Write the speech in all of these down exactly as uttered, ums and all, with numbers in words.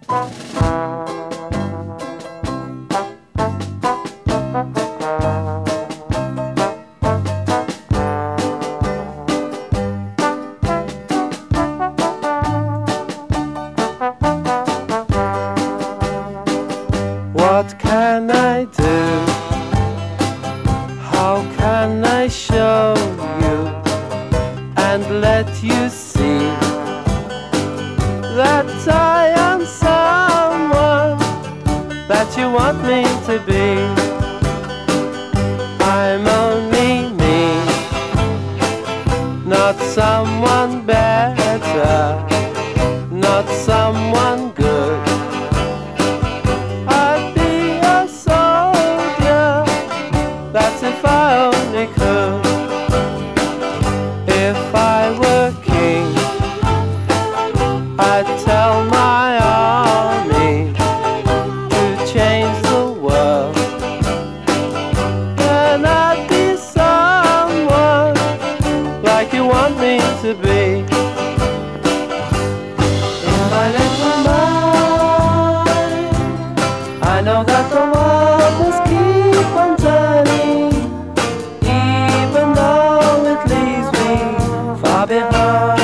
What can I do? How can I show you and let you see that I am someone that you want me to be? I'm only me, not someone better, not someone good. That's if I only could. If I were king, I'd tell my army to change the world. And I'd be someone like you want me to be. In my little mind, I know that the world must keep on turning, even though it leaves me far behind.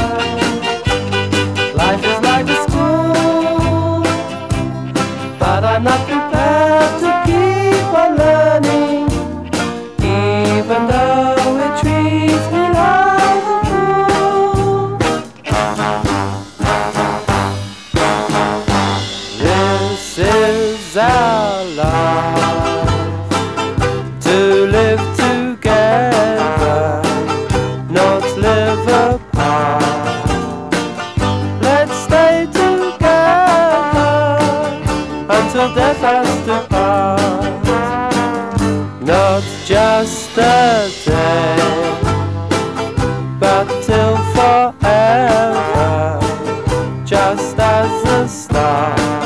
Life is like a school, but I'm not prepared to keep on learning, even though it treats me like a fool. This is our life, to live together, not live apart. Let's stay together until death has to part. Not just a day, but till forever, just as the stars.